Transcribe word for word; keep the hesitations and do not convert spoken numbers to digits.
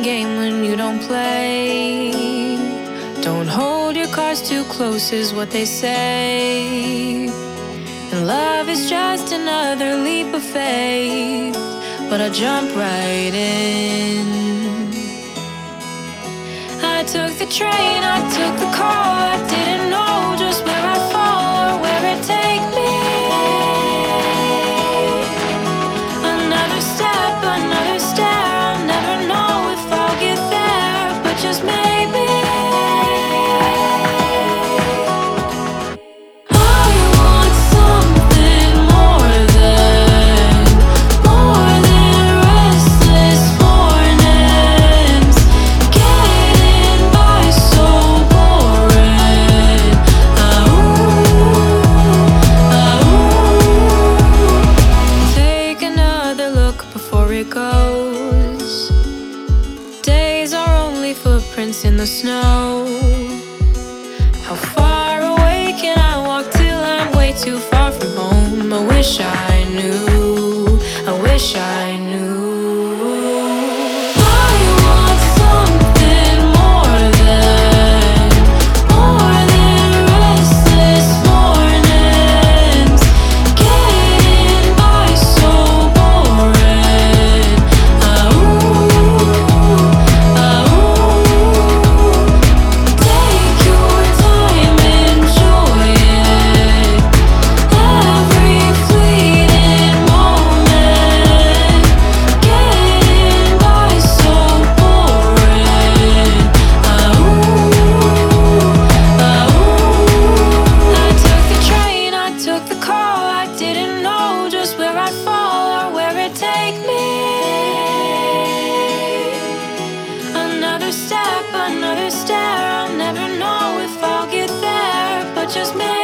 game when you don't play. Don't hold your cards too close is what they say. And love is just another leap of faith, but I jump right in. I took the train, I took the car. I didn't know just where I'd fall or where it'd take me. Another step, another stare. I'll never know if I'll get there, but just maybe. I want something more than, more than restless mornings. Getting by so boring. Oh, take another look before it goes. Days are only footprints in the snow. How far away can I walk till I'm way too far from home? I wish I knew, I wish I knew. I want something more than, more than restless mornings. Getting by so boring. Oh, oh, take your time, enjoy it. Every fleeting moment. Getting by so boring. Oh, oh, I took the train, I took the car. I didn't know just where I'd fall or where it'd take me. Another step, another stare. I'll never know if I'll get there, but just maybe.